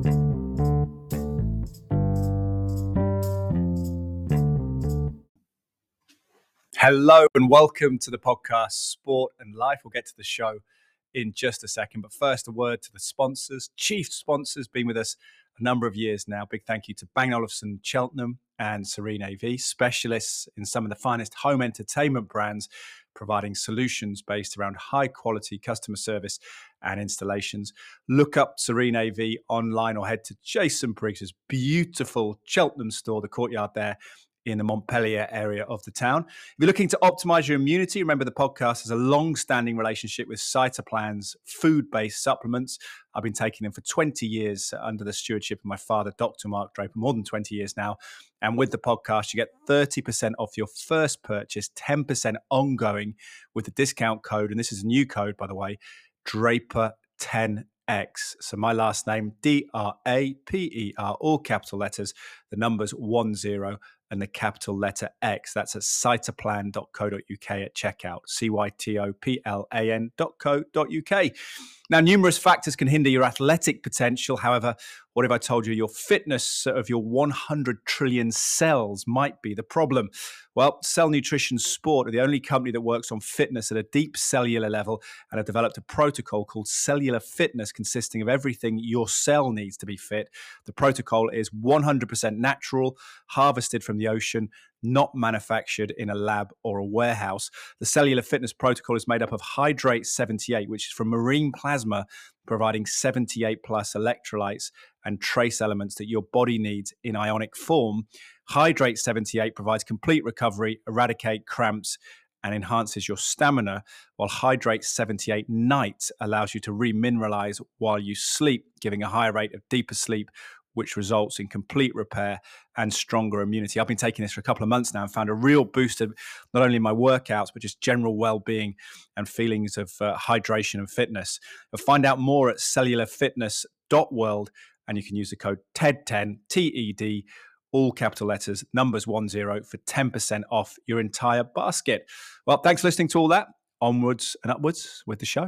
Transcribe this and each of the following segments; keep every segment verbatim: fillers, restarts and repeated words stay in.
Hello and welcome to the podcast Sport and Life. We'll get to the show in just a second. But first, a word to the sponsors, chief sponsors, been with us a number of years now. Big thank you to Bang & Olufsen Cheltenham and Serene A V, specialists in some of the finest home entertainment brands, providing solutions based around high quality customer service and installations. Look up Serene A V online or head to Jason Briggs's beautiful Cheltenham store, the courtyard there in the Montpellier area of the town. If you're looking to optimize your immunity, remember the podcast has a long-standing relationship with Cytoplan's food-based supplements. I've been taking them for twenty years under the stewardship of my father, Doctor Mark Draper, more than twenty years now. And with the podcast, you get thirty percent off your first purchase, ten percent ongoing with the discount code. And this is a new code, by the way, Draper ten X. So my last name, D R A P E R, all capital letters, the numbers one zero and the capital letter X. That's at cytoplan dot co dot uk at checkout, C Y T O P L A N dot co dot uk. Now, numerous factors can hinder your athletic potential. However, what if I told you your fitness of your one hundred trillion cells might be the problem? Well, Cell Nutrition Sport are the only company that works on fitness at a deep cellular level and have developed a protocol called Cellular Fitness, consisting of everything your cell needs to be fit. The protocol is one hundred percent natural, harvested from the ocean, not manufactured in a lab or a warehouse. The Cellular Fitness protocol is made up of Hydrate seventy-eight, which is from marine plasma, providing seventy-eight plus electrolytes and trace elements that your body needs in ionic form. Hydrate seventy-eight provides complete recovery, eradicate cramps, and enhances your stamina, while Hydrate seventy-eight Night allows you to remineralize while you sleep, giving a higher rate of deeper sleep, which results in complete repair and stronger immunity. I've been taking this for a couple of months now and found a real boost of not only my workouts, but just general well-being and feelings of uh, hydration and fitness. You'll find out more at cellular fitness dot world, and you can use the code T E D ten, T E D, all capital letters, numbers one zero, for ten percent off your entire basket. Well, thanks for listening to all that. Onwards and upwards with the show.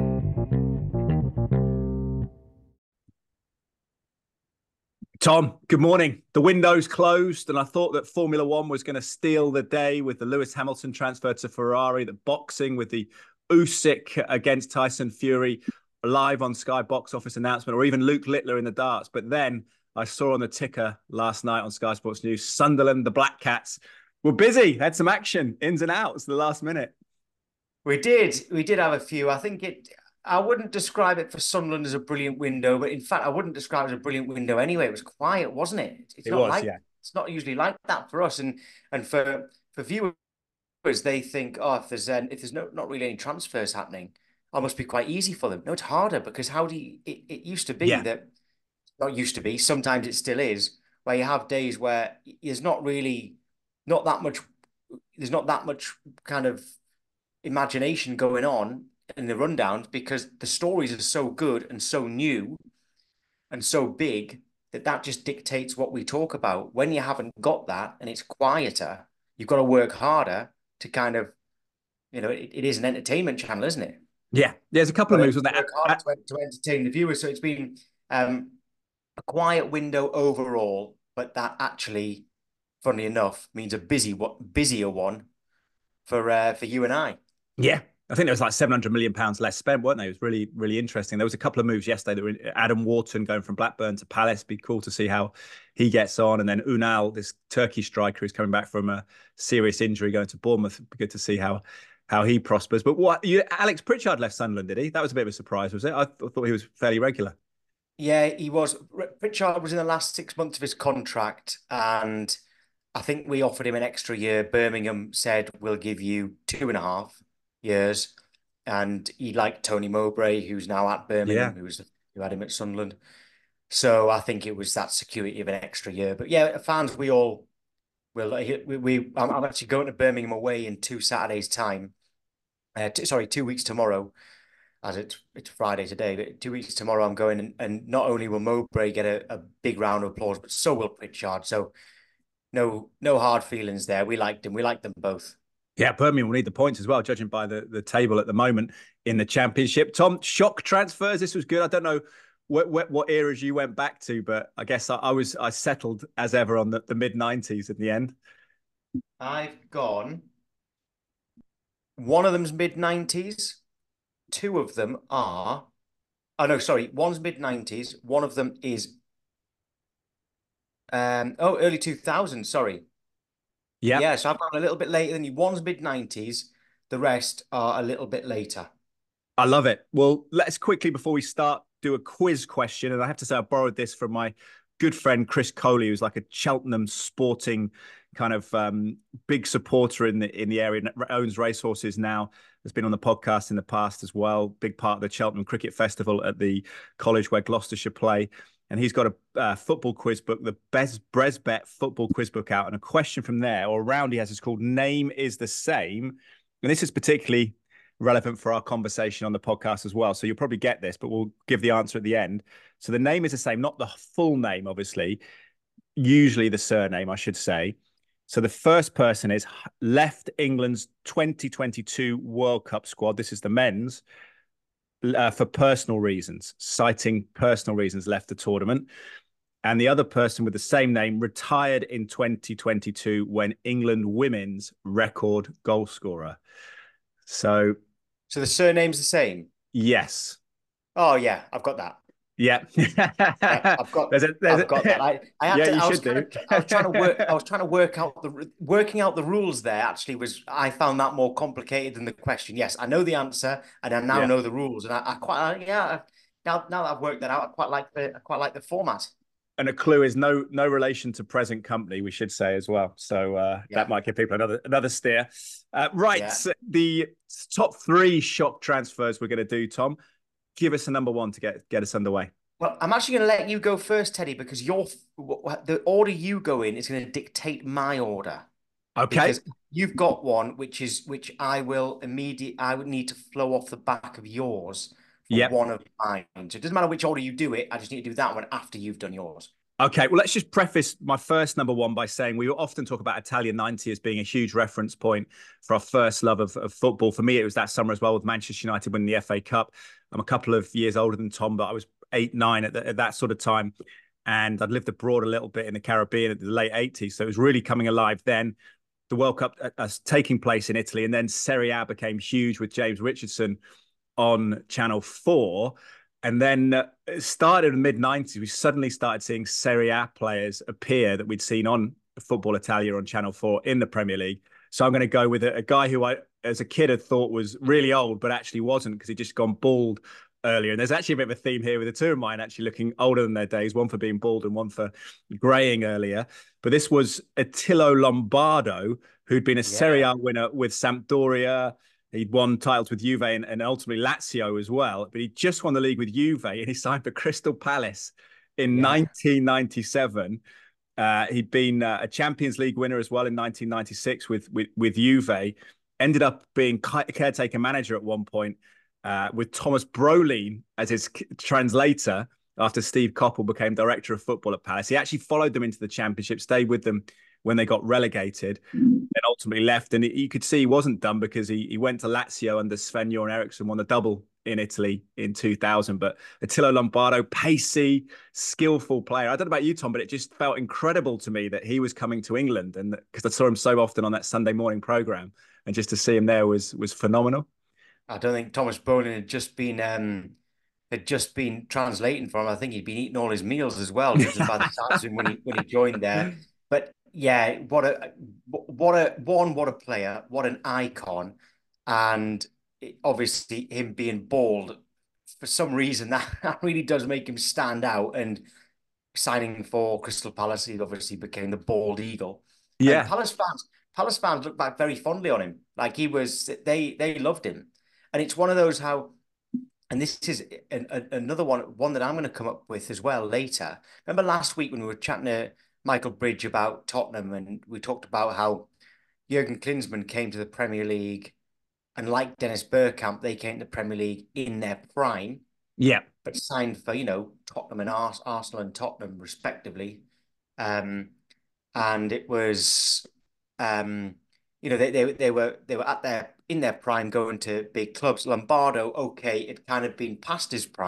Tom, good morning. The window's closed, and I thought that Formula One was going to steal the day with the Lewis Hamilton transfer to Ferrari, the boxing with the Usyk against Tyson Fury live on Sky box office announcement, or even Luke Littler in the darts. But then I saw on the ticker last night on Sky Sports News, Sunderland, the Black Cats, were busy, had some action, ins and outs, the last minute. We did. We did have a few. I think it... I wouldn't describe it for Sunderland as a brilliant window, but in fact, I wouldn't describe it as a brilliant window anyway. It was quiet, wasn't it? It's it not was, like yeah. It's not usually like that for us, and and for for viewers, they think, oh, if there's uh, if there's no not really any transfers happening, oh, it must be quite easy for them. No, it's harder, because how do you? It, it used to be yeah. that, not used to be. Sometimes it still is, where you have days where there's not really not that much. There's not that much kind of imagination going on in the rundowns, because the stories are so good and so new and so big that that just dictates what we talk about. When you haven't got that and it's quieter, you've got to work harder to kind of, you know, it, it is an entertainment channel, isn't it? Yeah, there's a couple of moves on that. Work harder to, to entertain the viewers. So it's been um, a quiet window overall, but that actually, funnily enough, means a busy, what busier one for uh, for you and I. Yeah. I think there was like seven hundred million pounds less spent, weren't they? It was really, really interesting. There was a couple of moves yesterday that were Adam Wharton going from Blackburn to Palace. Be cool to see how he gets on. And then Unal, this Turkish striker who's coming back from a serious injury, going to Bournemouth. Be good to see how how he prospers. But what you, Alex Pritchard left Sunderland, did he? That was a bit of a surprise, was it? I th- thought he was fairly regular. Yeah, he was. Pritchard was in the last six months of his contract, and I think we offered him an extra year. Birmingham said, we'll give you two and a half years, and he liked Tony Mowbray, who's now at Birmingham, yeah. who was who had him at Sunderland. So I think it was that security of an extra year. But yeah, fans, we all will. We, we I'm, I'm actually going to Birmingham away in two Saturdays' time. Uh, t- sorry, two weeks tomorrow, as it's it's Friday today. But two weeks tomorrow, I'm going, and, and not only will Mowbray get a, a big round of applause, but so will Pritchard. So no no hard feelings there. We liked him. We liked them both. Yeah, Birmingham will need the points as well, judging by the, the table at the moment in the Championship. Tom, shock transfers. This was good. I don't know what, what what eras you went back to, but I guess I, I was I settled as ever on the, the mid nineties in the end. I've gone. One of them's mid nineties. Two of them are. Oh no, sorry. One's mid nineties. One of them is um oh early two thousands. Sorry. Yep. Yeah, so I've gone a little bit later than you. One's mid nineties. The rest are a little bit later. I love it. Well, let's quickly, before we start, do a quiz question. And I have to say, I borrowed this from my good friend, Chris Coley, who's like a Cheltenham sporting kind of um, big supporter in the in the area, owns racehorses now, has been on the podcast in the past as well. Big part of the Cheltenham Cricket Festival at the college where Gloucestershire play. And he's got a uh, football quiz book, the best Bresbet football quiz book out. And a question from there, or around he has, is called Name is the Same. And this is particularly relevant for our conversation on the podcast as well. So you'll probably get this, but we'll give the answer at the end. So the name is the same, not the full name, obviously, usually the surname, I should say. So the first person is left England's twenty twenty-two World Cup squad. This is the men's uh, for personal reasons, citing personal reasons, left the tournament. And the other person with the same name retired in twenty twenty-two when England women's record goal scorer. So So the surname's the same. yes. Oh yeah, I've got that. Yeah. Yeah, I've got there's a, there's I've got that. I, I had yeah, to you I was should do. kind of, I was trying to work I was trying to work out the working out the rules there actually was I found that more complicated than the question. Yes, I know the answer and I now Yeah. know the rules and I, I quite yeah now now that I've worked that out I quite like the I quite like the format. And a clue is no no relation to present company, we should say as well. So uh, Yeah. that might give people another another steer. Uh, right, Yeah. the top three shock transfers we're going to do, Tom. Give us a number one to get get us underway. Well, I'm actually going to let you go first, Teddy, because your the order you go in is going to dictate my order. Okay. Because you've got one which is which I will immediately I would need to flow off the back of yours for Yep. one of mine. So it doesn't matter which order you do it, I just need to do that one after you've done yours. Okay, well, let's just preface my first number one by saying we often talk about Italia ninety as being a huge reference point for our first love of, of football. For me, it was that summer as well with Manchester United winning the F A Cup. I'm a couple of years older than Tom, but I was eight, nine at, the, at that sort of time. And I'd lived abroad a little bit in the Caribbean at the late eighties. So it was really coming alive then. The World Cup uh, taking place in Italy. And then Serie A became huge with James Richardson on Channel four. And then uh, it started in the mid nineties. We suddenly started seeing Serie A players appear that we'd seen on Football Italia on Channel four in the Premier League. So I'm going to go with a, a guy who I, as a kid, had thought was really old, but actually wasn't because he'd just gone bald earlier. And there's actually a bit of a theme here with the two of mine actually looking older than their days, one for being bald and one for graying earlier. But this was Attilo Lombardo, who'd been a yeah. Serie A winner with Sampdoria. He'd won titles with Juve and, and ultimately Lazio as well. But he just won the league with Juve and he signed for Crystal Palace in yeah. nineteen ninety-seven. Uh, he'd been uh, a Champions League winner as well in nineteen ninety-six with, with, with Juve. Ended up being caretaker manager at one point uh, with Thomas Brolin as his translator after Steve Coppell became director of football at Palace. He actually followed them into the Championship, stayed with them when they got relegated, and ultimately left. And you could see he wasn't done because he, he went to Lazio under Sven-Göran Eriksson, won the double in Italy in two thousand. But Attilo Lombardo, pacey, skillful player. I don't know about you, Tom, but it just felt incredible to me that he was coming to England, and because I saw him so often on that Sunday morning programme, and just to see him there was was phenomenal. I don't think Thomas Brolin had just been um, had just been translating for him. I think he'd been eating all his meals as well, just by the size of him when he when he joined there. But yeah, what a what a one, what a player, what an icon, and obviously him being bald for some reason that really does make him stand out. And signing for Crystal Palace, he obviously became the bald eagle. Yeah, and Palace fans, Palace fans look back very fondly on him. Like he was, they they loved him, and it's one of those how. And this is an, a, another one, one that I'm going to come up with as well later. Remember last week when we were chatting to Michael Bridge about Tottenham, and we talked about how Jurgen Klinsmann came to the Premier League, and like Dennis Bergkamp, they came to the Premier League in their prime. Yeah. But signed for, you know, Tottenham and Ars Arsenal and Tottenham respectively. Um, and it was, um, you know, they, they they were they were at their in their prime going to big clubs. Lombardo, okay, it kind of been past his prime,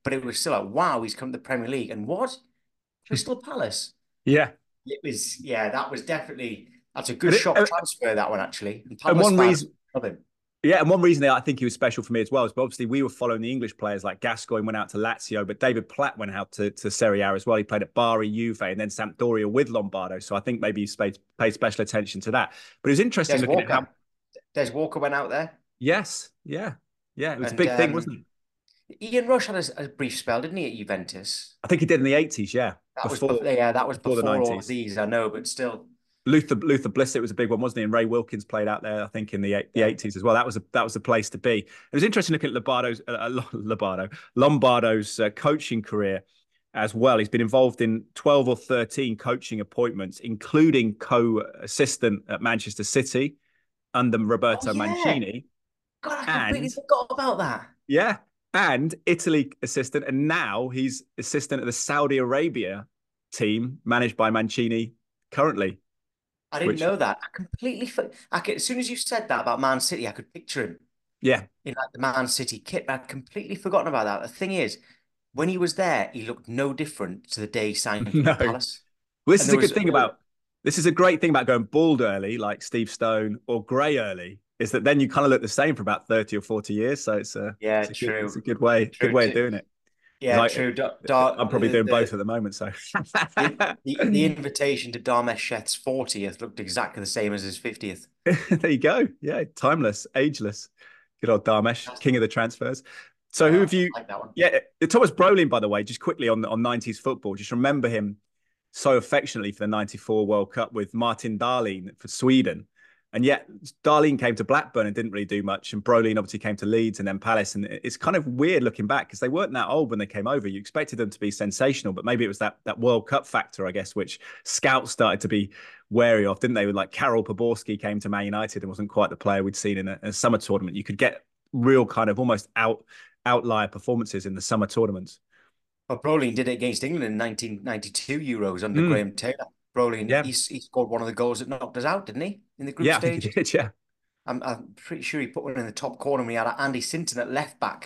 but it was still like, wow, he's come to the Premier League. And what? Crystal Palace. Yeah. It was, yeah, that was definitely, that's a good And, it, shock uh, transfer, that one, actually. And and Palace one fans reason, love him. yeah, and one reason I think he was special for me as well is, but obviously we were following the English players like Gascoigne went out to Lazio, but David Platt went out to, to Serie A as well. He played at Bari, Juve, and then Sampdoria with Lombardo. So I think maybe he paid, paid special attention to that. But it was interesting Des looking at how. Walker. Des Walker went out there. Yes, yeah, yeah, it was a And big thing, um, wasn't it? Ian Rush had a, a brief spell, didn't he, at Juventus? I think he did in the eighties, yeah, That was before before, yeah, that was before the before all of nineties. these, I know, but still. Luther Luther Blissett was a big one, wasn't he? And Ray Wilkins played out there, I think, in the the Yeah. eighties as well. That was a that was a place to be. It was interesting looking at Lombardo's uh, Lombardo Lombardo's uh, coaching career as well. He's been involved in twelve or thirteen coaching appointments, including co-assistant at Manchester City under Oh, Roberto yeah. Mancini, God, I completely and forgot about that. yeah, and Italy assistant, and now he's assistant at the Saudi Arabia team managed by Mancini currently, I didn't which know that. I completely, I could, as soon as you said that about Man City, I could picture him yeah. in like the Man City kit. I'd completely forgotten about that. The thing is, when he was there, he looked no different to the day he signed No. for Palace. Well, this And is there a good was thing all, about this is a great thing about going bald early, like Steve Stone, or grey early, is that then you kind of look the same for about thirty or forty years. So it's a yeah, it's a good it's a true, good way good true way of too. doing it. Yeah, Like true. Da, da, I'm probably the, doing both the at the moment. So the the the invitation to Dharmesh Sheth's fortieth looked exactly the same as his fiftieth. there you go. Yeah, timeless, ageless. Good old Darmesh, king of the transfers. So who Uh, have you? I like that one. Yeah, Thomas Brolin, by the way, just quickly on on nineties football. Just remember him so affectionately for the ninety-four World Cup with Martin Dahlin for Sweden. And yet Dahlin came to Blackburn and didn't really do much. And Brolin obviously came to Leeds and then Palace. And it's kind of weird looking back because they weren't that old when they came over. You expected them to be sensational, but maybe it was that that World Cup factor, I guess, which scouts started to be wary of, didn't they? Like Karol Poborski came to Man United and wasn't quite the player we'd seen in a, a summer tournament. You could get real kind of almost out outlier performances in the summer tournaments. Well, Brolin did it against England in nineteen ninety-two Euros under Mm, Graham Taylor. Brolin, yeah. he, he scored one of the goals that knocked us out, didn't he? In the group Yeah, I think he stage. did. Yeah. I'm, I'm pretty sure he put one in the top corner when we had Andy Sinton at left back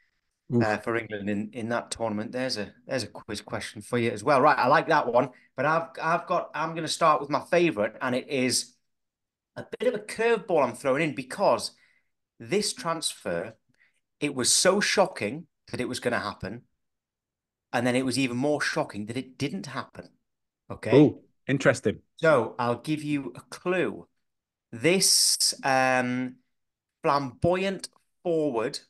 uh, Oof. for England in, in that tournament. There's a there's a quiz question for you as well. Right, I like that one. But I've I've got I'm going to start with my favourite, and it is a bit of a curveball I'm throwing in because this transfer, it was so shocking that it was going to happen, and then it was even more shocking that it didn't happen. Okay, Oh, interesting. so I'll give you a clue. This um, flamboyant forward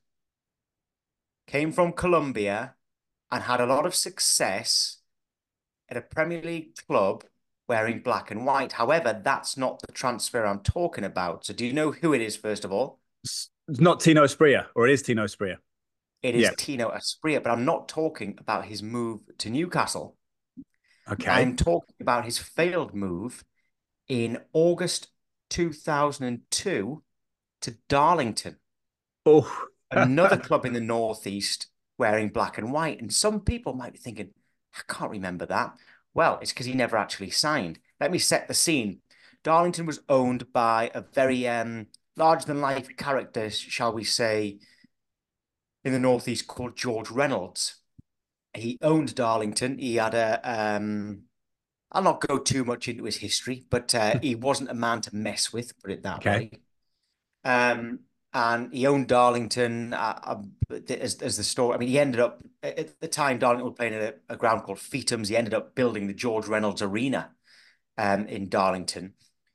came from Colombia and had a lot of success at a Premier League club wearing black and white. However, that's not the transfer I'm talking about. So do you know who it is, first of all? It's not Tino Asprilla, or it is Tino Asprilla. It is Yeah. Tino Asprilla, but I'm not talking about his move to Newcastle. Okay. I'm talking about his failed move in August two thousand two to Darlington, Oh, another club in the Northeast wearing black and white. And some people might be thinking, I can't remember that. Well, it's because he never actually signed. Let me set the scene. Darlington was owned by a very um, larger than life character, shall we say, in the Northeast called George Reynolds. He owned Darlington. He had a, um, I'll not go too much into his history, but uh, he wasn't a man to mess with, put it that okay. way. Um, and he owned Darlington uh, um, as, as the story. I mean, he ended up, at the time, Darlington was playing at a, a ground called Feetham's. He ended up building the George Reynolds Arena um, in Darlington.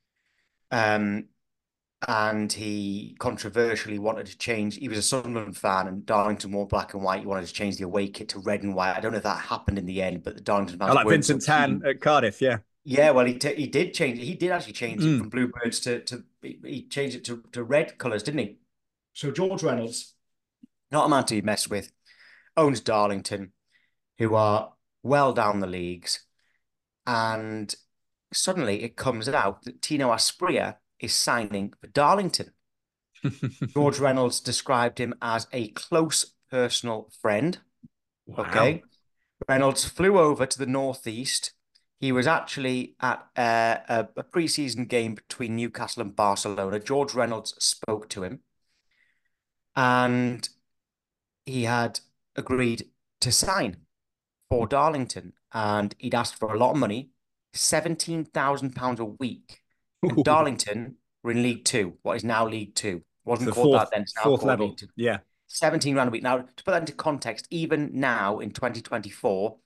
Um, and he controversially wanted to change. He was a Sunderland fan, and Darlington wore black and white. He wanted to change the away kit to red and white. I don't know if that happened in the end, but the Darlington I fans like weren't so Vincent Tan keen. at Cardiff. Yeah. Yeah, well, he he did change it. He did actually change it Mm. from bluebirds to to he changed it to, to red colours, didn't he? So George Reynolds, not a man to be messed with, owns Darlington, who are well down the leagues, and suddenly it comes out that Tino Asprilla is signing for Darlington. George Reynolds described him as a close personal friend. Wow. Okay. Reynolds flew over to the Northeast. He was actually at uh, a, a pre-season game between Newcastle and Barcelona. George Reynolds spoke to him, and he had agreed to sign for Darlington, and he'd asked for a lot of money, seventeen thousand pounds a week. And Ooh. Darlington were in League Two, what is now League Two. Wasn't So called fourth, that then, it's now fourth called level. League Two. Yeah. seventeen grand a week. Now, to put that into context, even now in twenty twenty-four,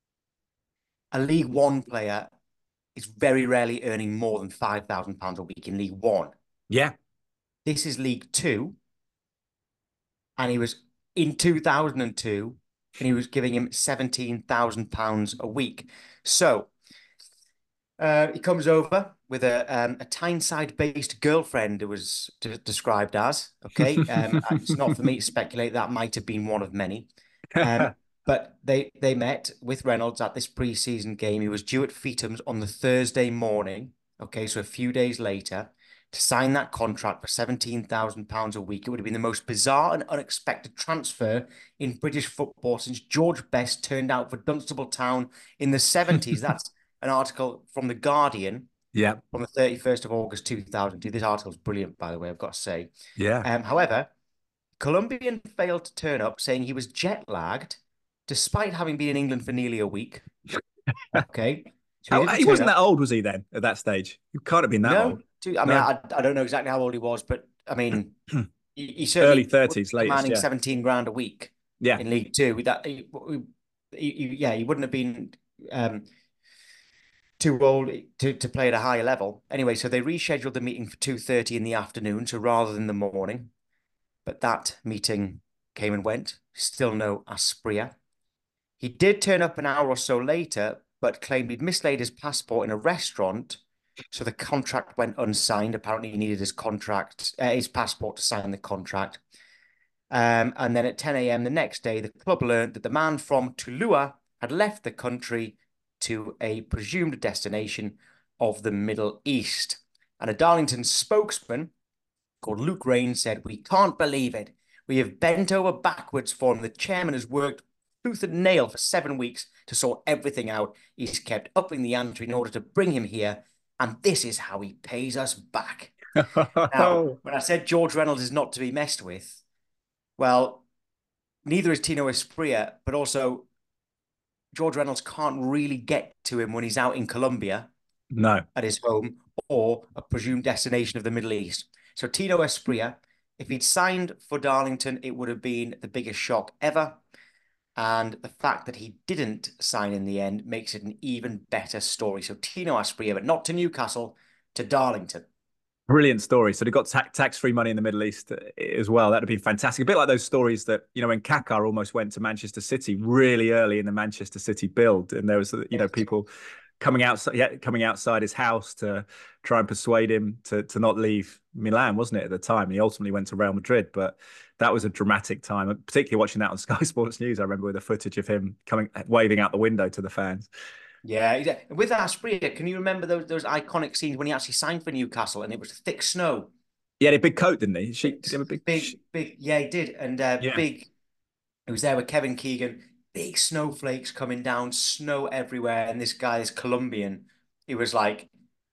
a League One player is very rarely earning more than five thousand pounds a week in League One. Yeah. This is League Two, and he was in two thousand two, and he was giving him seventeen thousand pounds a week. So uh, he comes over with a um, a Tyneside-based girlfriend, it was de described as. Okay, um, it's not for me to speculate. That might have been one of many. Um, but they they met with Reynolds at this pre-season game. He was due at Feetham's on the Thursday morning. Okay, so a few days later, to sign that contract for seventeen thousand pounds a week. It would have been the most bizarre and unexpected transfer in British football since George Best turned out for Dunstable Town in the seventies. That's an article from The Guardian. Yeah. From the thirty-first of August two thousand two. This article is brilliant, by the way, I've got to say. Yeah. Um, however, Colombian failed to turn up, saying he was jet lagged, despite having been in England for nearly a week. Okay. So he, he, he wasn't up. that old, was he then, at that stage? He can't have been that no, old. Too, I mean, no. I, I don't know exactly how old he was, but I mean, he, he certainly early thirties, latest, commanding yeah. seventeen grand a week yeah. in League Two. That he, he, yeah, he wouldn't have been um, too old to, to play at a higher level. Anyway, so they rescheduled the meeting for two thirty in the afternoon, so rather than the morning. But that meeting came and went. Still no Asprilla. He did turn up an hour or so later, but claimed he'd mislaid his passport in a restaurant, so the contract went unsigned. Apparently, he needed his contract, uh, his passport to sign the contract. Um, and then at ten A M the next day, the club learned that the man from Tuluá had left the country to a presumed destination of the Middle East. And a Darlington spokesman called Luke Rain said, "We can't believe it. We have bent over backwards for him. The chairman has worked tooth and nail for seven weeks to sort everything out. He's kept upping the ante in order to bring him here. And this is how he pays us back." Now, when I said George Reynolds is not to be messed with, well, neither is Tino Asprilla, but also George Reynolds can't really get to him when he's out in Colombia. No. At his home or a presumed destination of the Middle East. So Tino Asprilla, if he'd signed for Darlington, it would have been the biggest shock ever. And the fact that he didn't sign in the end makes it an even better story. So Tino Asprilla, but not to Newcastle, to Darlington. Brilliant story. So they got ta tax-free money in the Middle East as well. That'd be fantastic. A bit like those stories that, you know, when Kaká almost went to Manchester City really early in the Manchester City build. And there was, you know, people coming outside, yeah, coming outside his house to try and persuade him to, to not leave Milan, wasn't it, at the time? And he ultimately went to Real Madrid. But that was a dramatic time, particularly watching that on Sky Sports News. I remember with the footage of him coming, waving out the window to the fans. Yeah, with Asprilla, can you remember those those iconic scenes when he actually signed for Newcastle and it was thick snow? He had a big coat, didn't he? She, big, big, big, big, yeah, he did. And uh, yeah. big, he was there with Kevin Keegan, big snowflakes coming down, snow everywhere. And this guy is Colombian. He was like,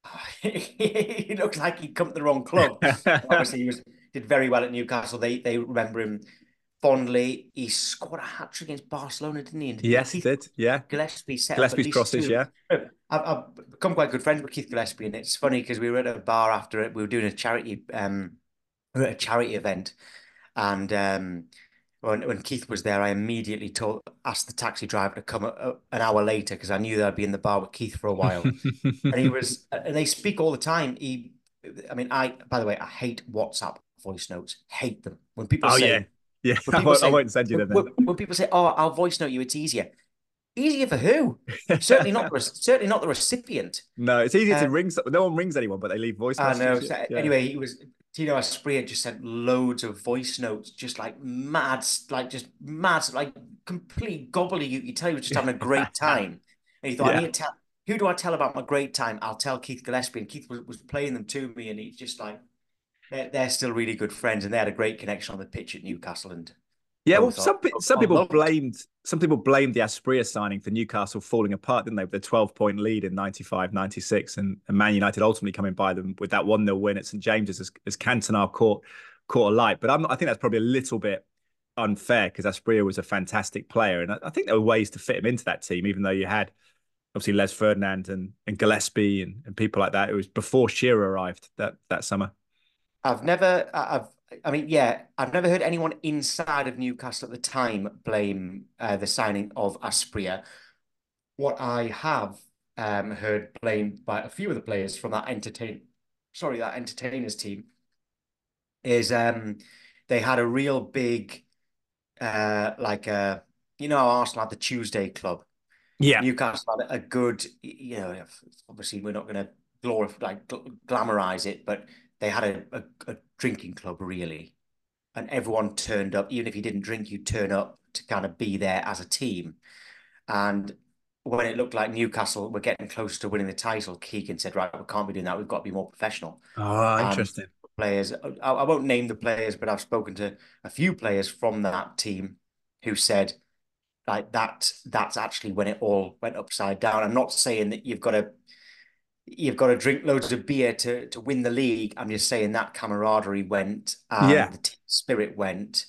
he looked like he'd come to the wrong club. Obviously, he was did very well at Newcastle. They they remember him fondly. He scored a hat trick against Barcelona, didn't he? And yes, he did. Yeah. Gillespie set Gillespie's up crosses, two. yeah. I've, I've become quite good friends with Keith Gillespie, and it's funny because we were at a bar after it. We were doing a charity, um, we were at a charity event, and um, when when Keith was there, I immediately told asked the taxi driver to come a, a, an hour later because I knew that I'd be in the bar with Keith for a while. And he was, and they speak all the time. He, I mean, I by the way, I hate WhatsApp voice notes. Hate them when people oh, say. Yeah. Yeah, I won't, say, I won't send you them. When, when people say, "Oh, I'll voice note you," it's easier. Easier for who? certainly not. The, certainly not the recipient. No, it's easier um, to ring. No one rings anyone, but they leave voice notes. I know. So, yeah. Anyway, he was Tino Asprilla just sent loads of voice notes, just like mad, like just mad, like complete gobbledygook. You tell you just having a great time, and he thought, yeah. "I need to tell. Who do I tell about my great time? I'll tell Keith Gillespie." And Keith was, was playing them to me, and he's just like. They're, they're still really good friends, and they had a great connection on the pitch at Newcastle. And yeah, well, some are, some people blamed some people blamed the Asprilla signing for Newcastle falling apart, didn't they? With the twelve point lead in ninety-five ninety-six, and, and Man United ultimately coming by them with that one nil win at St James's as, as Cantona caught caught a light. But I'm not, I think that's probably a little bit unfair because Asprilla was a fantastic player, and I, I think there were ways to fit him into that team, even though you had obviously Les Ferdinand and, and Gillespie and, and people like that. It was before Shearer arrived that that summer. I've never, I've, I mean, yeah, I've never heard anyone inside of Newcastle at the time blame uh, the signing of Asprilla. What I have um, heard blamed by a few of the players from that entertain, sorry, that entertainers team is um, they had a real big, uh, like a, you know, Arsenal had the Tuesday Club. Yeah. Newcastle had a good, you know, obviously we're not going to glorify, like glamorize it, but they had a, a, a drinking club really, and everyone turned up. Even if you didn't drink, you turn up to kind of be there as a team. And when it looked like Newcastle were getting close to winning the title, Keegan said, "Right, we can't be doing that. We've got to be more professional." Oh, And interesting. players, I, I won't name the players, but I've spoken to a few players from that team who said, like that, that's actually when it all went upside down. I'm not saying that you've got to you've got to drink loads of beer to to win the league. I'm just saying that camaraderie went Yeah. and the team spirit went,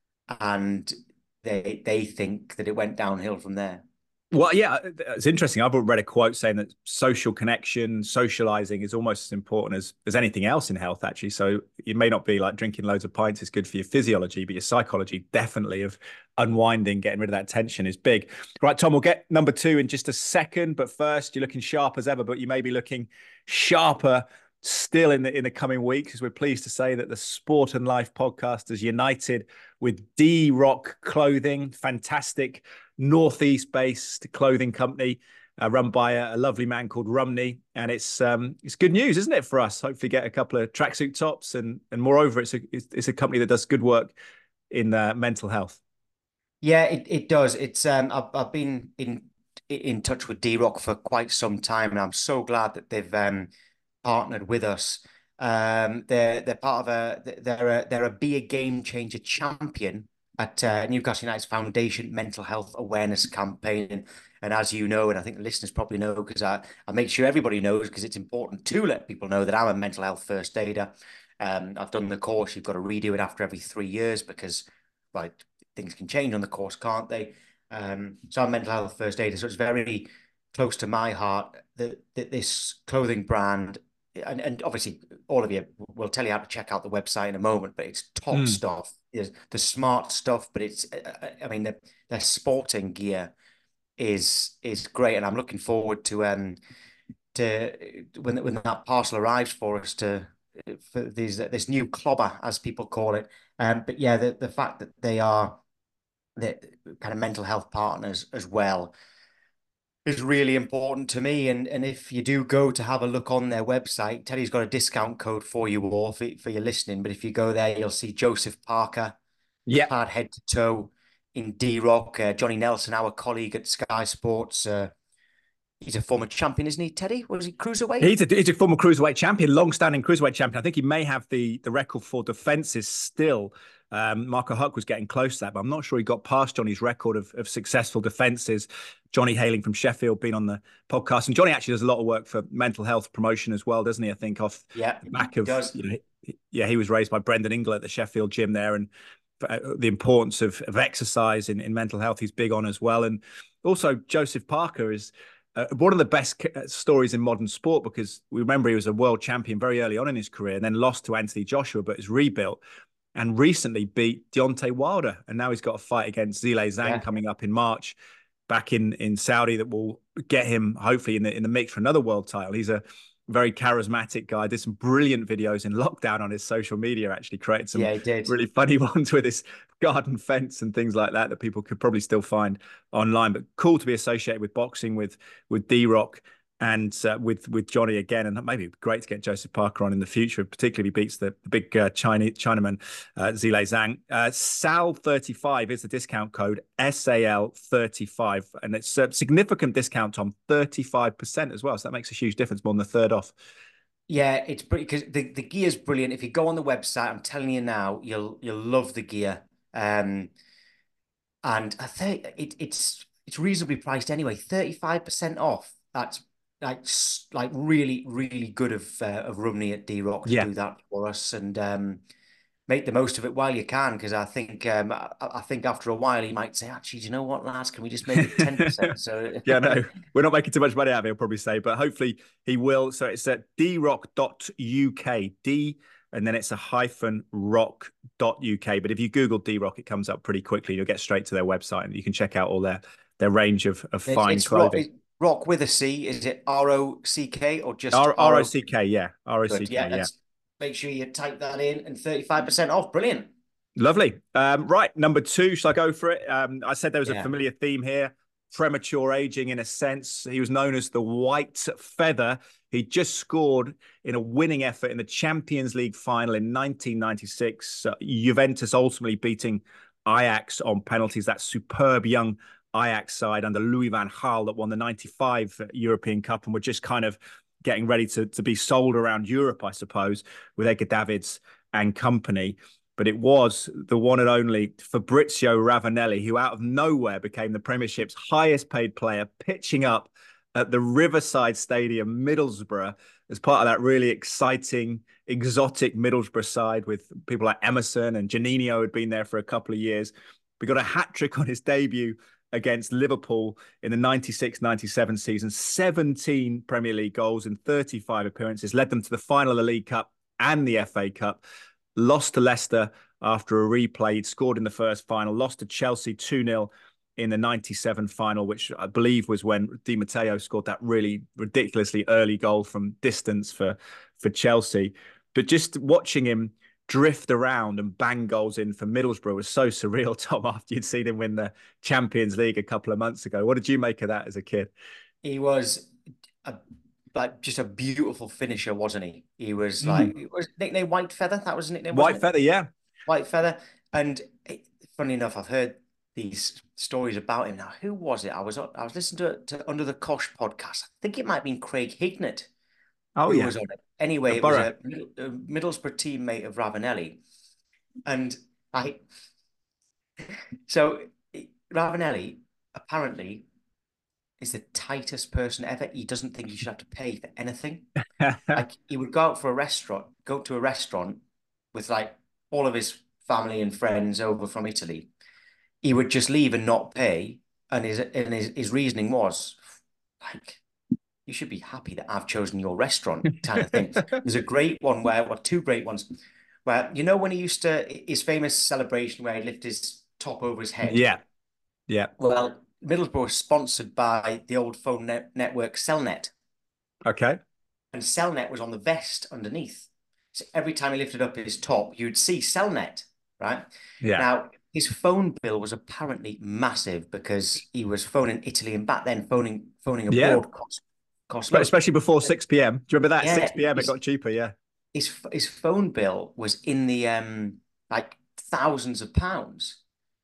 and they they think that it went downhill from there. Well, yeah, it's interesting. I've read a quote saying that social connection, socializing is almost as important as, as anything else in health, actually. So it may not be like drinking loads of pints is good for your physiology, but your psychology definitely of unwinding, getting rid of that tension is big. Right, Tom, we'll get number two in just a second. But first, you're looking sharp as ever, but you may be looking sharper still in the in the coming weeks, as we're pleased to say that the Sport and Life podcast is united with D-Rock Clothing, fantastic Northeast-based clothing company uh, run by a, a lovely man called Rumney, and it's um, it's good news, isn't it, for us? Hopefully, get a couple of tracksuit tops, and and moreover, it's a it's a company that does good work in uh, mental health. Yeah, it, it does. It's um I've I've been in in touch with D-Rock for quite some time, and I'm so glad that they've um partnered with us. Um, they're they're part of a they're a they're a Be a Game Changer champion at uh, Newcastle United's Foundation Mental Health Awareness Campaign. And, and as you know, and I think the listeners probably know, because I, I make sure everybody knows, because it's important to let people know that I'm a mental health first aider. Um, I've done the course. You've got to redo it after every three years because, right, things can change on the course, can't they? Um, so I'm a mental health first aider. So it's very close to my heart that, that this clothing brand, and, and obviously all of you will tell you how to check out the website in a moment, but it's top Mm. stuff. It's the smart stuff, but it's, I mean, the, their sporting gear is is great, and I'm looking forward to um to when when that parcel arrives for us to for these this new clobber, as people call it. Um, but yeah, the the fact that they are the kind of mental health partners as well is really important to me. And and if you do go to have a look on their website, Teddy's got a discount code for you all for, for your listening. But if you go there, you'll see Joseph Parker Yeah. clad head to toe in D-Rock. Uh, Johnny Nelson, our colleague at Sky Sports, uh, he's a former champion, isn't he, Teddy? Was he cruiserweight? He's a, he's a former cruiserweight champion, long-standing cruiserweight champion. I think he may have the, the record for defences still. Um, Marco Huck was getting close to that, but I'm not sure he got past Johnny's record of, of successful defences. Johnny hailing from Sheffield, been on the podcast. And Johnny actually does a lot of work for mental health promotion as well, doesn't he? I think off Yeah, the back he of, does. you know, yeah, he was raised by Brendan Ingle at the Sheffield gym there. And the importance of, of exercise in, in mental health he's big on as well. And also Joseph Parker is uh, one of the best stories in modern sport, because we remember he was a world champion very early on in his career and then lost to Anthony Joshua, but has rebuilt and recently beat Deontay Wilder. And now he's got a fight against Zhilei Zhang Yeah. coming up in March back in, in Saudi that will get him hopefully in the, in the mix for another world title. He's a very charismatic guy. Did some brilliant videos in lockdown on his social media, actually created some Yeah, he did. really funny ones with his garden fence and things like that that people could probably still find online. But cool to be associated with boxing with with D-Rock and uh, with with Johnny again, and maybe great to get Joseph Parker on in the future, particularly beats the, the big uh, Chinese Chinaman uh, Zhilei Zhang. Uh, S A L thirty-five is the discount code, S A L thirty-five, and it's a significant discount on thirty-five percent as well. So that makes a huge difference, more than a third off. Yeah, it's pretty because the, the gear's brilliant. If you go on the website, I'm telling you now, you'll you'll love the gear. Um, and I think it, it's it's reasonably priced anyway, thirty-five percent off. That's like like really, really good of uh, of Rumney at D-Rock to Yeah. do that for us. And um, make the most of it while you can, because I think um, I, I think after a while he might say, actually, do you know what, lads, can we just make it ten percent? So Yeah, no, we're not making too much money out of it, he'll probably say, but hopefully he will. So it's at d rock dot u k, D, and then it's a hyphen rock dot u k. But if you Google D-Rock, it comes up pretty quickly. You'll get straight to their website and you can check out all their their range of, of it's, fine it's rock, clothing. it's rock with a C. Is it R O C K or just R R O O? C K, yeah. R O C Good. K, Yeah, yeah. let's make sure you type that in and thirty-five percent off. Brilliant. Lovely. Um, right, number two, shall I go for it? Um, I said there was a Yeah. familiar theme here. Premature aging, in a sense. He was known as the White Feather. He just scored in a winning effort in the Champions League final in nineteen ninety-six. Uh, Juventus ultimately beating Ajax on penalties. That superb young Ajax side under Louis van Gaal that won the ninety-five European Cup and were just kind of getting ready to, to be sold around Europe, I suppose, with Edgar Davids and company. But it was the one and only Fabrizio Ravanelli, who out of nowhere became the Premiership's highest paid player, pitching up at the Riverside Stadium, Middlesbrough, as part of that really exciting, exotic Middlesbrough side with people like Emerson and Juninho had been there for a couple of years. We got a hat-trick on his debut against Liverpool in the ninety-six ninety-seven season, seventeen Premier League goals in thirty-five appearances, led them to the final of the League Cup and the F A Cup. Lost to Leicester after a replay. He'd scored in the first final, lost to Chelsea two nil in the ninety-seven final, which I believe was when Di Matteo scored that really ridiculously early goal from distance for, for Chelsea. But just watching him drift around and bang goals in for Middlesbrough was so surreal, Tom, after you'd seen him win the Champions League a couple of months ago. What did you make of that as a kid? He was a, like just a beautiful finisher, wasn't he? He was like, Mm. it was nickname White Feather. That was his nickname, White wasn't it? Feather, yeah. White Feather. And it, funny enough, I've heard these stories about him. Now, who was it? I was I was listening to, to Under the Cosh podcast. I think it might have been Craig Hignett Oh, who yeah. was on it. Anyway, At it was Borough. a, a Middlesbrough teammate of Ravanelli. And I, so Ravanelli apparently is the tightest person ever. He doesn't think he should have to pay for anything. Like he would go out for a restaurant, go to a restaurant with like all of his family and friends over from Italy. He would just leave and not pay. And his and his, his reasoning was like, you should be happy that I've chosen your restaurant, kind of thing. There's a great one where, well, two great ones, where you know when he used to his famous celebration where he lifted his top over his head. Yeah. Yeah. Well, Middlesbrough was sponsored by the old phone net network Cellnet, Okay. and Cellnet was on the vest underneath. So every time he lifted up his top, you'd see Cellnet, right? Yeah. Now, his phone bill was apparently massive because he was phoning Italy, and back then phoning phoning Yeah. abroad cost cost loads. Especially before six p m. Do you remember that? Yeah, six p m it his, got cheaper. Yeah. his his phone bill was in the um like thousands of pounds.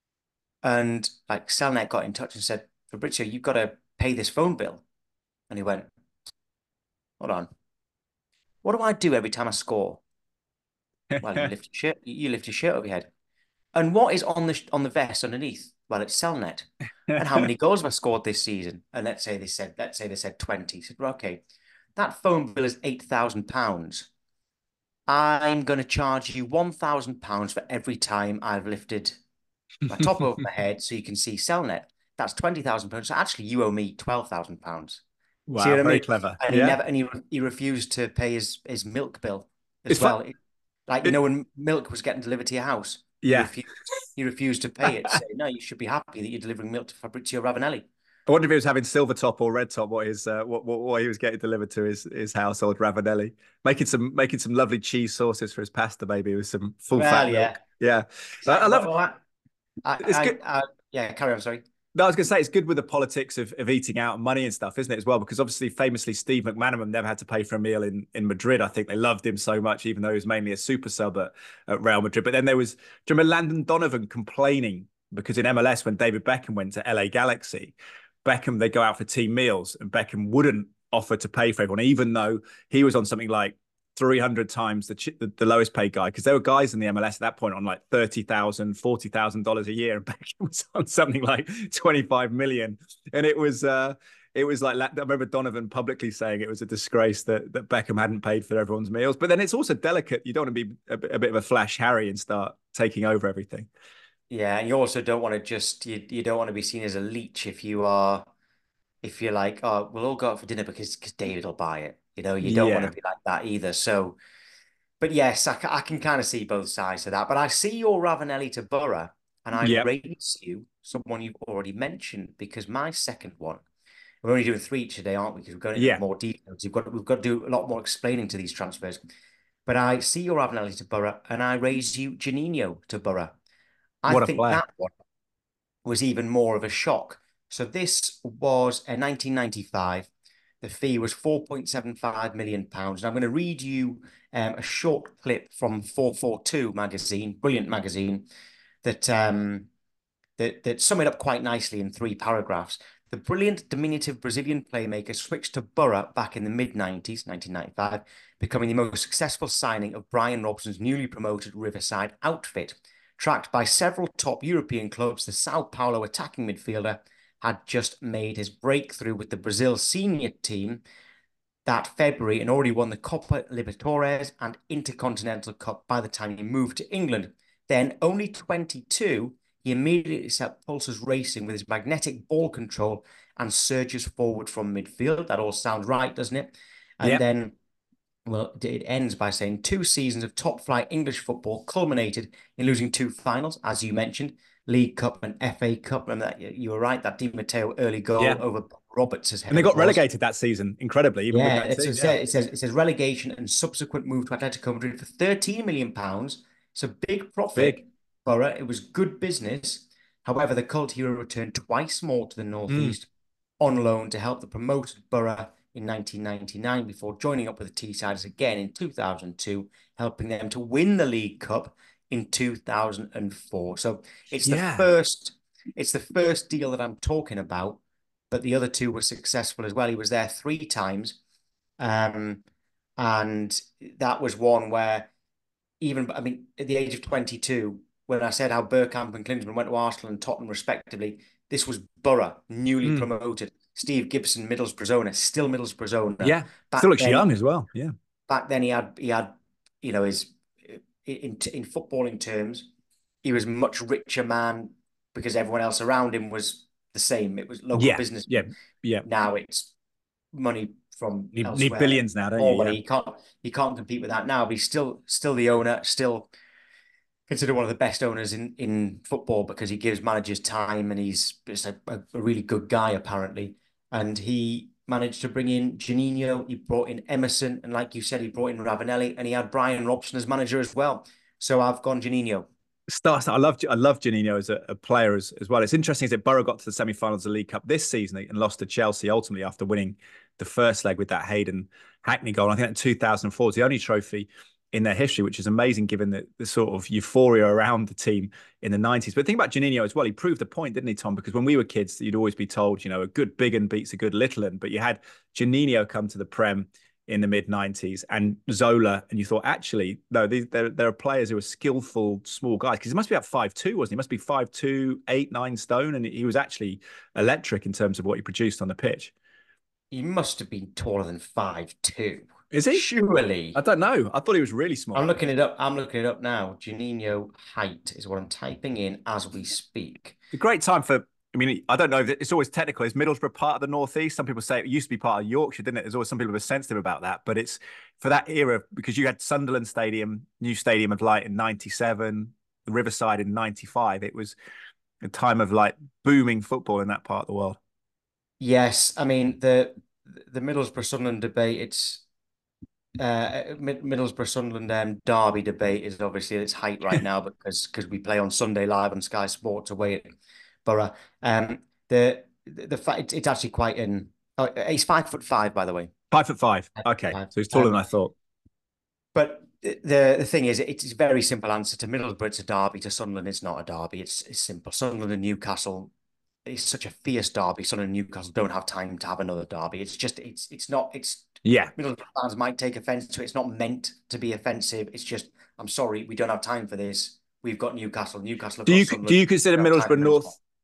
And like Cellnet got in touch and said, Fabrizio, you've got to pay this phone bill. And he went, hold on. What do I do every time I score? Well, you lift your shirt, you lift your shirt over your head. And what is on the on the vest underneath? Well, it's Cellnet. And how many goals have I scored this season? And let's say they said, let's say they said twenty. He said, well, okay, that phone bill is eight thousand pounds. I'm going to charge you one thousand pounds for every time I've lifted my top over my head so you can see Cellnet. That's twenty thousand pounds. So actually, you owe me twelve thousand pounds. See Wow, what I very mean? clever. And he Yeah. never, and he, he refused to pay his, his milk bill as It's fun. well. Like, you It, know, when milk was getting delivered to your house, he yeah. refused, he refused to pay it. Say, no, you should be happy that you're delivering milk to Fabrizio Ravanelli. I wonder if he was having silver top or red top. What his uh, what, what what he was getting delivered to his his household Ravanelli, making some making some lovely cheese sauces for his pasta, maybe with some full fat Well, milk. yeah. Yeah, I, I Exactly. love. Well, I, It's I, good. I, I, yeah, carry on, sorry. No, I was going to say it's good with the politics of, of eating out and money and stuff, isn't it, as well? Because obviously, famously, Steve McManaman never had to pay for a meal in, in Madrid. I think they loved him so much, even though he was mainly a super sub at, at Real Madrid. But then there was, do you remember Landon Donovan complaining because in M L S, when David Beckham went to L A Galaxy, Beckham, they go out for team meals and Beckham wouldn't offer to pay for everyone, even though he was on something like three hundred times the, the, the lowest paid guy, because there were guys in the M L S at that point on like thirty thousand dollars, forty thousand dollars a year, and Beckham was on something like twenty-five million. And it was, uh, it was like I remember Donovan publicly saying it was a disgrace that that Beckham hadn't paid for everyone's meals. But then it's also delicate. You don't want to be a, a bit of a flash Harry and start taking over everything. Yeah, and you also don't want to just you you don't want to be seen as a leech if you are if you're like, oh, we'll all go out for dinner because because David will buy it. You know, you don't want to Yeah. be like that either. So, but yes, I, ca- I can kind of see both sides of that. But I see your Ravanelli to Borough, and I Yeah. raise you someone you've already mentioned because my second one, we're only doing three today, aren't we? Because we're going into Yeah. more details. We've got we've got to do a lot more explaining to these transfers. But I see your Ravanelli to Borough, and I raise you Janino to Borough. I What a think player. that one was even more of a shock. So this was in nineteen ninety-five. The fee was four point seven five million pounds. And I'm going to read you um, a short clip from four forty-two magazine, brilliant magazine, that um, that that sum it up quite nicely in three paragraphs. The brilliant diminutive Brazilian playmaker switched to Borough back in the mid nineties, nineteen ninety-five, becoming the most successful signing of Brian Robson's newly promoted Riverside outfit. Tracked by several top European clubs, the Sao Paulo attacking midfielder had just made his breakthrough with the Brazil senior team that February and already won the Copa Libertadores and Intercontinental Cup by the time he moved to England. Then, only twenty-two, he immediately set pulses racing with his magnetic ball control and surges forward from midfield. That all sounds right, doesn't it? And Yeah. then, well, it ends by saying two seasons of top flight English football culminated in losing two finals, as you mentioned, League Cup and F A Cup. And that you were right, that Di Matteo early goal Yeah. over Roberts' And they head got was. relegated that season, incredibly, even with Yeah, that it's, team. it Yeah. says it says it says relegation and subsequent move to Atletico Madrid for thirteen million pounds. It's a big Big. profit for it. It was good business. However, the cult hero returned twice more to the Mm. northeast on loan to help the promoted Borough in nineteen ninety-nine before joining up with the Teessiders again in two thousand two, helping them to win the League Cup in two thousand four. So it's the Yeah. first it's the first deal that I'm talking about, but the other two were successful as well. He was there three times. Um, and that was one where even, I mean, at the age of twenty-two, when I said how Bergkamp and Klinsmann went to Arsenal and Tottenham respectively, this was Borough, newly Mm. promoted. Steve Gibson, Middlesbrough owner, still Middlesbrough owner. Yeah. Still Back looks then, young as well. Yeah. back then he had he had, you know, his in in footballing terms, he was a much richer man because everyone else around him was the same. It was local Yeah. Yeah. businessmen. Yeah. Now it's money from Need, need elsewhere, billions now, don't you? more money. Yeah. He can't he can't compete with that now. But he's still still the owner, still considered one of the best owners in in football because he gives managers time and he's just a, a, a really good guy apparently. And he managed to bring in Janino. He brought in Emerson, and like you said, he brought in Ravanelli, and he had Brian Robson as manager as well. So I've gone Janino. Stars. I love I love Janino as a, a player as, as well. It's interesting is that Borough got to the semi-finals of the League Cup this season and lost to Chelsea ultimately after winning the first leg with that Hayden Hackney goal. And I think that two thousand four is the only trophy in their history, which is amazing given the, the sort of euphoria around the team in the nineties. But think about Janino as well. He proved a point, didn't he, Tom? Because when we were kids, you'd always be told, you know, a good big un beats a good little un. But you had Janino come to the Prem in the mid nineties and Zola, and you thought, actually, no, these, there, there are players who are skillful, small guys, because he must be about five two, wasn't he? He must be five two, eight, nine stone, and he was actually electric in terms of what he produced on the pitch. He must have been taller than five two. Is he? I Surely. don't know. I thought he was really I'm small. looking it up. I'm looking it up now. Janino height is what I'm typing in as we speak. A great time for, I mean, I don't know, it's always technical. Is Middlesbrough part of the Northeast? Some people say it used to be part of Yorkshire, didn't it? There's always some people who are sensitive about that, but it's for that era because you had Sunderland Stadium, new Stadium of Light in ninety-seven, the Riverside in ninety-five. It was a time of like booming football in that part of the world. Yes, I mean the the Middlesbrough Sunderland debate. It's uh, Middlesbrough Sunderland um, derby debate is obviously at its height right now because because we play on Sunday live on Sky Sports away at Borough. Um, the the, the fact it's, it's actually quite an. Oh, he's five foot five, by the way. Five foot five. Okay, Five. so he's taller than Um, I thought. but the the thing is, it's a very simple answer. To Middlesbrough, it's a derby. To Sunderland, it's not a derby. It's it's simple. Sunderland and Newcastle. It's such a fierce derby. Sunderland and Newcastle don't have time to have another derby. It's just it's it's not it's Yeah, Middlesbrough fans might take offence to it. It's not meant to be offensive. It's just I'm sorry, we don't have time for this. We've got Newcastle. Newcastle have Do got you do Sunderland. you consider We don't have time Middlesbrough for this North? one.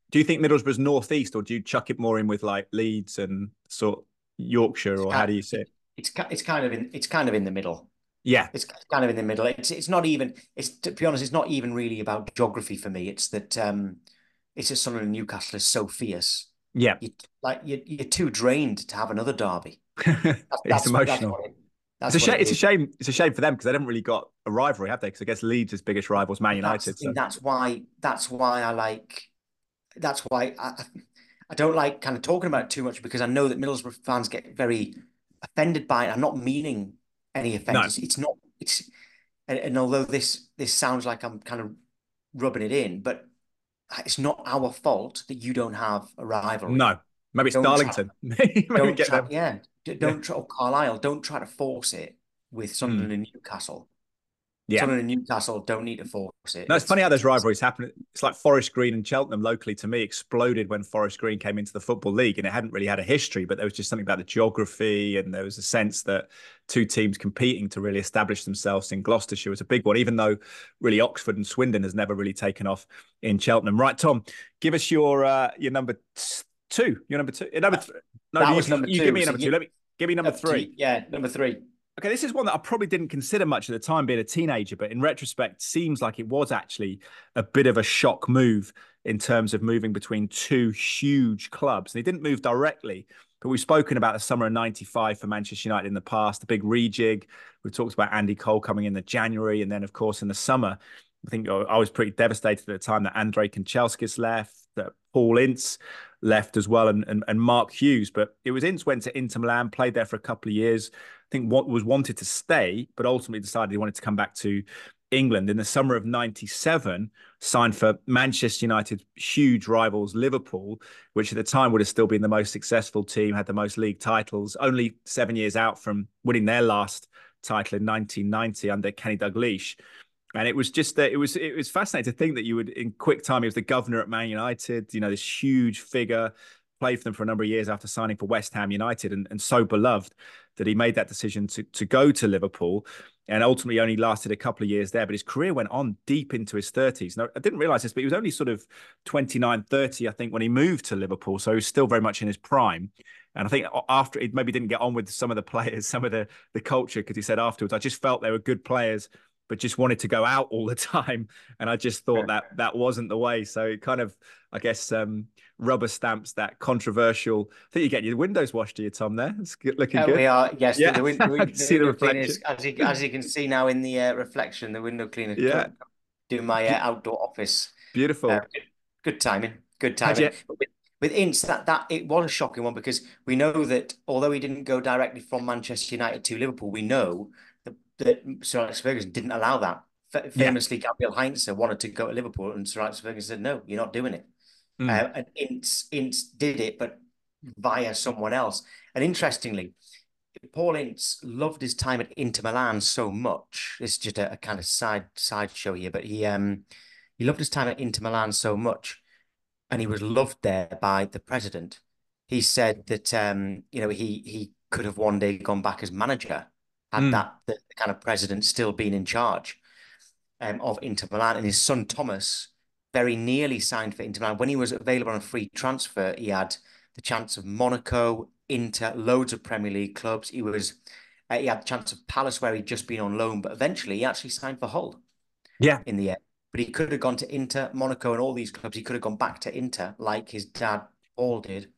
Do you think Middlesbrough's northeast, or do you chuck it more in with like Leeds and sort of Yorkshire, It's or how kind, do you see it? it's it's kind of in it's kind of in the middle. Yeah, It's kind of in the middle. It's it's not even. It's to be honest, it's not even really about geography for me. It's that um, it's just Sunderland and Newcastle is so fierce. yeah. You like you you're too drained to have another derby. That's It's that's what that's emotional. what it It's a that's what shame. it It's a is. shame. It's a shame for them because they haven't really got a rivalry, have they? Because I guess Leeds' biggest rivals, Man That's United. So that's why that's why I like that's why I I don't like kind of talking about it too much because I know that Middlesbrough fans get very offended by it. I'm not meaning any offense. no, It's, it's not. It's and, and although this this sounds like I'm kind of rubbing it in, but it's not our fault that you don't have a rivalry. no. Maybe it's Don't try. Darlington. Maybe Don't get try. them. Yeah. Yeah, Don't try. Or Carlisle. Don't try to force it with mm. Sunderland and Newcastle. Yeah. Sunderland and Newcastle don't need to force it. No, it's It's funny how those it's rivalries happen. It's like Forest Green and Cheltenham locally to me exploded when Forest Green came into the Football League, and it hadn't really had a history, but there was just something about the geography, and there was a sense that two teams competing to really establish themselves in Gloucestershire was a big one, even though really Oxford and Swindon has never really taken off in Cheltenham. Right, Tom, give us your uh, your number two. Your number two. Number th- no, that you, was number you give two. me a So number two. you Let me give me number up to three. yeah, number three. Okay, this is one that I probably didn't consider much at the time being a teenager, but in retrospect, seems like it was actually a bit of a shock move in terms of moving between two huge clubs. And he didn't move directly, but we've spoken about the summer of ninety-five for Manchester United in the past, the big rejig. We've talked about Andy Cole coming in the January. And then, of course, in the summer, I think I was pretty devastated at the time that Andrei Kanchelskis left, that Paul Ince left as well, and, and, and Mark Hughes. But it was Ince went to Inter Milan, played there for a couple of years. I think what was wanted to stay, but ultimately decided he wanted to come back to England in the summer of ninety-seven, signed for Manchester United's huge rivals, Liverpool, which at the time would have still been the most successful team, had the most league titles, only seven years out from winning their last title in nineteen ninety under Kenny Dalglish. And it was just that it was it was fascinating to think that you would, in quick time, he was the governor at Man United, you know, this huge figure, played for them for a number of years after signing for West Ham United, and, and so beloved that he made that decision to, to go to Liverpool, and ultimately only lasted a couple of years there. But his career went on deep into his thirties. Now, I didn't realize this, but he was only sort of twenty-nine, thirty, I think, when he moved to Liverpool. So he was still very much in his prime. And I think after it maybe didn't get on with some of the players, some of the, the culture, because he said afterwards, I just felt they were good players, but just wanted to go out all the time. And I just thought that that wasn't the way. So it kind of, I guess, um, rubber stamps that controversial. I think you get your windows washed, do you, Tom? There, it's good, looking Uh, good. we are yes. Yeah, The, the, win- the, I win- can the see the window cleaner reflection. is as you as you can see now in the uh, reflection. The window cleaner Yeah, do my uh, outdoor office. Uh, beautiful. good, good timing. Good Had timing. you? But with, with Ince, that that it was a shocking one because we know that although he didn't go directly from Manchester United to Liverpool, we know that, that Sir Alex Ferguson didn't allow that. F Yeah. famously, Gabriel Heinze wanted to go to Liverpool, and Sir Alex Ferguson said, "No, you're not doing it." Mm. Uh, and Ince Ince did it, but via someone else. And interestingly, Paul Ince loved his time at Inter Milan so much. It's just a, a kind of side side show here, but he um he loved his time at Inter Milan so much, and he was loved there by the president. He said that um you know he he could have one day gone back as manager had Mm. that the, the kind of president still been in charge um, of Inter Milan, and his son Thomas very nearly signed for Inter Milan when he was available on a free transfer. He had the chance of Monaco, Inter, loads of Premier League clubs. He was uh, he had the chance of Palace where he'd just been on loan, but eventually he actually signed for Hull Yeah. in the end. But he could have gone to Inter, Monaco, and all these clubs. He could have gone back to Inter like his dad Paul did.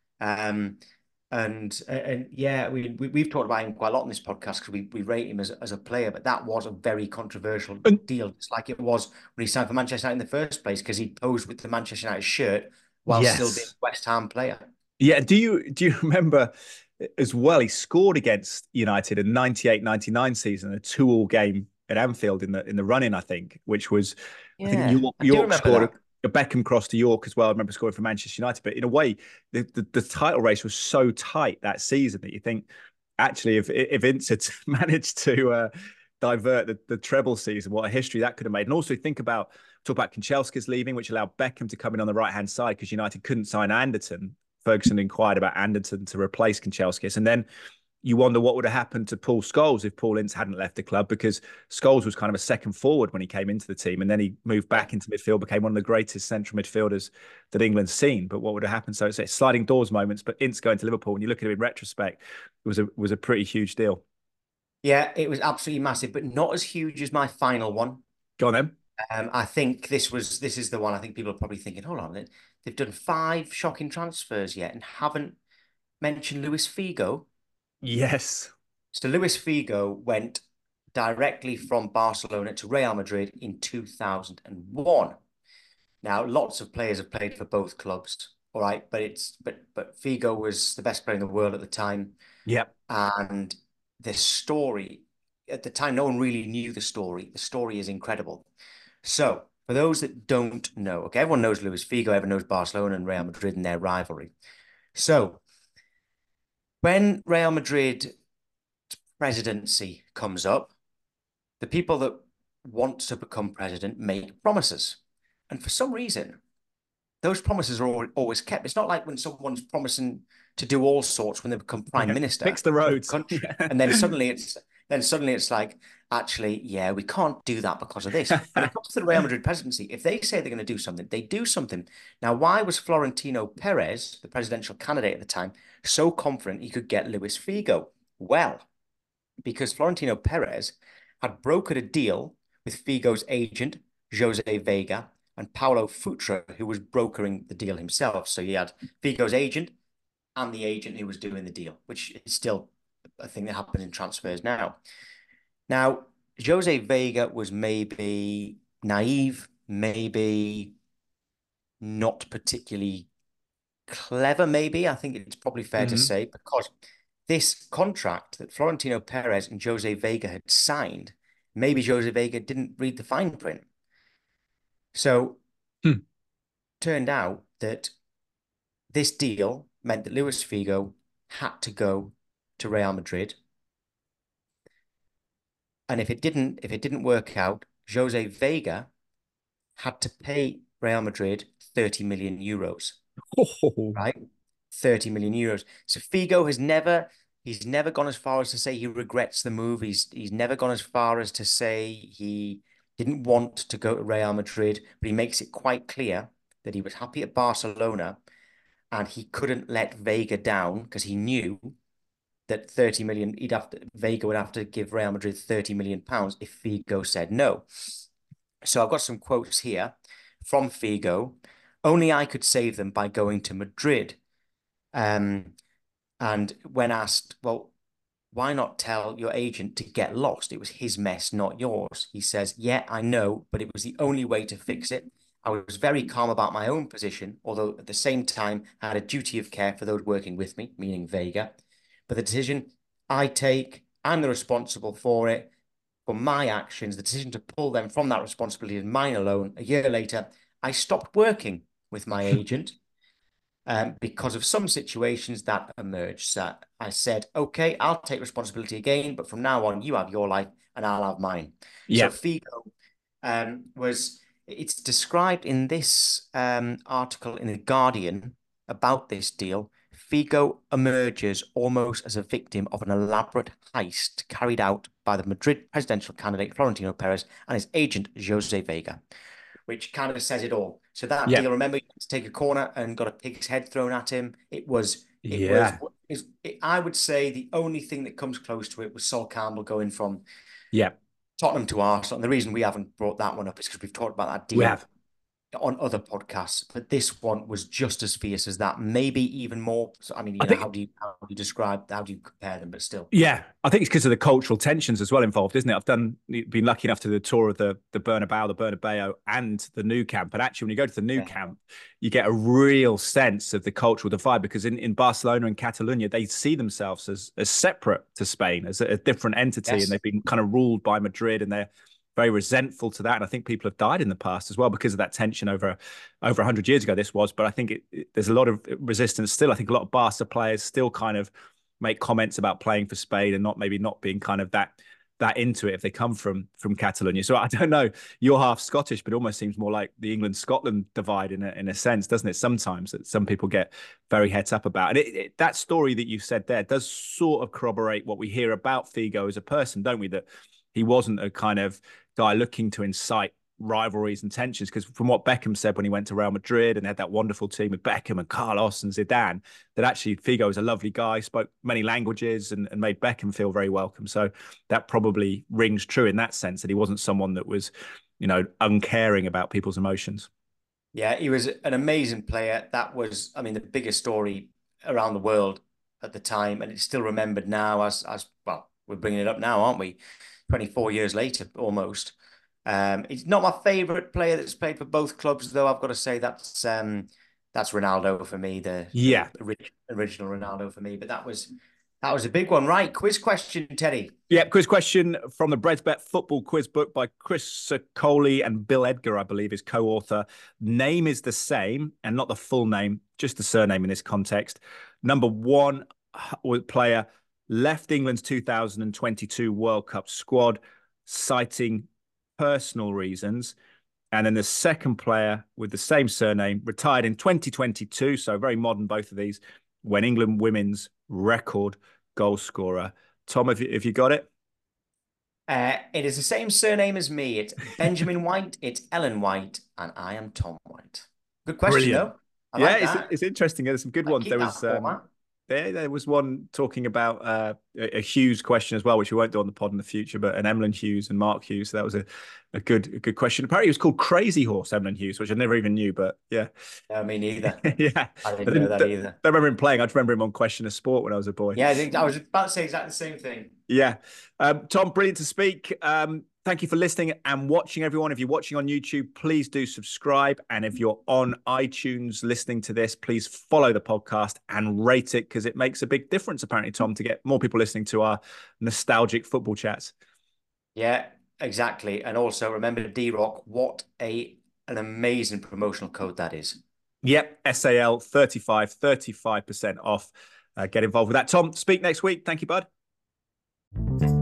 Um, and and yeah, we, we we've talked about him quite a lot in this podcast because we, we rate him as, as a player, but that was a very controversial And deal, just like it was when he signed for Manchester United in the first place, because he posed with the Manchester United shirt while still being yes. a West Ham player. Yeah. Do you do you remember as well? He scored against United in ninety-eight ninety-nine season, a two-all game at Anfield in the in the run-in, I think, which was I think Yeah, York I do York remember scored a, that. a Beckham cross to York as well. I remember scoring for Manchester United, but in a way, the, the the title race was so tight that season that you think actually if if Ince had managed to uh, divert the, the treble season, what a history that could have made. And also think about talk about Kanchelskis leaving, which allowed Beckham to come in on the right hand side because United couldn't sign Anderton. Ferguson inquired about Anderton to replace Kanchelskis, and then you wonder what would have happened to Paul Scholes if Paul Ince hadn't left the club, because Scholes was kind of a second forward when he came into the team, and then he moved back into midfield, became one of the greatest central midfielders that England's seen. But what would have happened? So it's, it's sliding doors moments. But Ince going to Liverpool, when you look at it in retrospect, it was a was a pretty huge deal. Yeah, it was absolutely massive, but not as huge as my final one. Go on then. Um, I think this was this is the one I think people are probably thinking, hold on, they've done five shocking transfers yet and haven't mentioned Luis Figo. Yes. So Luis Figo went directly from Barcelona to Real Madrid in two thousand one. Now, lots of players have played for both clubs, all right, but it's but but Figo was the best player in the world at the time. Yep. And the story at the time, no one really knew the story. The story is incredible. So, for those that don't know, okay, everyone knows Luis Figo, everyone knows Barcelona and Real Madrid and their rivalry. So, when Real Madrid presidency comes up, the people that want to become president make promises. And for some reason, those promises are always kept. It's not like when someone's promising to do all sorts when they become prime yeah. minister. Fix the roads. The country, and then suddenly it's then suddenly it's like, actually, yeah, we can't do that because of this. When it comes to the Real Madrid presidency, if they say they're going to do something, they do something. Now, why was Florentino Perez, the presidential candidate at the time, so confident he could get Luis Figo? Well, because Florentino Perez had brokered a deal with Figo's agent, Jose Vega, and Paulo Futre, who was brokering the deal himself. So he had Figo's agent and the agent who was doing the deal, which is still a thing that happens in transfers now. Now, Jose Vega was maybe naive, maybe not particularly clever, maybe. I think it's probably fair mm-hmm. to say, because this contract that Florentino Perez and Jose Vega had signed, maybe Jose Vega didn't read the fine print. So, hmm. turned out that this deal meant that Luis Figo had to go to Real Madrid. And if it didn't, if it didn't work out, Jose Vega had to pay Real Madrid thirty million euros. Oh. Right? thirty million euros. So Figo has never, he's never gone as far as to say he regrets the move. He's, he's never gone as far as to say he didn't want to go to Real Madrid, but he makes it quite clear that he was happy at Barcelona and he couldn't let Vega down because he knew that thirty million, he'd have to, Vega would have to give Real Madrid thirty million pounds if Figo said no. So I've got some quotes here from Figo. Only I could save them by going to Madrid. Um, and when asked, well, why not tell your agent to get lost? It was his mess, not yours. He says, yeah, I know, but it was the only way to fix it. I was very calm about my own position, although at the same time, I had a duty of care for those working with me, meaning Vega. But the decision I take, I'm the responsible for it, for my actions. The decision to pull them from that responsibility is mine alone. A year later, I stopped working with my agent um, because of some situations that emerged. So I said, okay, I'll take responsibility again, but from now on, you have your life and I'll have mine. Yeah. So Figo um, was, it's described in this um, article in The Guardian about this deal. Figo emerges almost as a victim of an elaborate heist carried out by the Madrid presidential candidate Florentino Perez and his agent Jose Vega, which kind of says it all. So that yeah. deal, remember, he had to take a corner and got a pig's head thrown at him. It was, it yeah. was, it, I would say the only thing that comes close to it was Sol Campbell going from yeah. Tottenham to Arsenal. And the reason we haven't brought that one up is because we've talked about that deal. We have. On other podcasts, but this one was just as fierce as that, maybe even more. So, I mean, you I know, think, how do you how do you describe, how do you compare them? But still, yeah, I think it's because of the cultural tensions as well involved, isn't it? I've done been lucky enough to do the tour of the the Bernabeu, the Bernabeu, and the Nou Camp. And actually, when you go to the Nou yeah. Camp, you get a real sense of the cultural divide because in, in Barcelona and Catalonia, they see themselves as as separate to Spain, as a, a different entity, yes. and they've been kind of ruled by Madrid, and they're very resentful to that. And I think people have died in the past as well because of that tension over over one hundred years ago this was. But I think it, it, there's a lot of resistance still. I think a lot of Barca players still kind of make comments about playing for Spain and not maybe not being kind of that that into it if they come from from Catalonia. So I don't know. You're half Scottish, but it almost seems more like the England-Scotland divide in a, in a sense, doesn't it? Sometimes that some people get very het up about. And it, it, that story that you said there does sort of corroborate what we hear about Figo as a person, don't we? That he wasn't a kind of guy looking to incite rivalries and tensions, because from what Beckham said when he went to Real Madrid and they had that wonderful team with Beckham and Carlos and Zidane, that actually Figo was a lovely guy, spoke many languages and, and made Beckham feel very welcome. So that probably rings true in that sense, that he wasn't someone that was, you know, uncaring about people's emotions. Yeah, he was an amazing player. That was, I mean, the biggest story around the world at the time, and it's still remembered now as, as well, we're bringing it up now, aren't we? twenty-four years later, almost. Um, he's not my favourite player that's played for both clubs, though. I've got to say that's um, that's Ronaldo for me, the, yeah the original Ronaldo for me. But that was that was a big one, right? Quiz question, Teddy. Yeah, quiz question from the Bredsbet Football Quiz Book by Chris Coley and Bill Edgar, I believe, is co-author. Name is the same, and not the full name, just the surname in this context. Number one player left England's two thousand twenty-two World Cup squad, citing personal reasons. And then the second player with the same surname retired in twenty twenty-two, so very modern, both of these, when England women's record goal scorer. Tom, have you, have you got it? Uh, it is the same surname as me. It's Benjamin White, it's Ellen White, and I am Tom White. Good question, Brilliant. though. I yeah, like it's, that. it's interesting. There's some good I ones. keep There that was um, format. there, there was one talking about uh, a, a Hughes question as well, which we won't do on the pod in the future, but an Emlyn Hughes and Mark Hughes. So that was a, a good a good question. Apparently, it was called Crazy Horse Emlyn Hughes, which I never even knew. But yeah, No, me neither. yeah, I I didn't know didn't, that don't either. remember him playing. I just remember him on Question of Sport when I was a boy. Yeah, I think I was about to say exactly the same thing. Yeah. Um, Tom, brilliant to speak. Um, thank you for listening and watching, everyone. If you're watching on YouTube, please do subscribe. And if you're on iTunes listening to this, please follow the podcast and rate it, because it makes a big difference, apparently, Tom, to get more people listening to our nostalgic football chats. Yeah, exactly. And also remember D-Rock, what a an amazing promotional code that is. Yep. S A L thirty-five, thirty-five percent off. Uh, get involved with that. Tom, speak next week. Thank you, bud.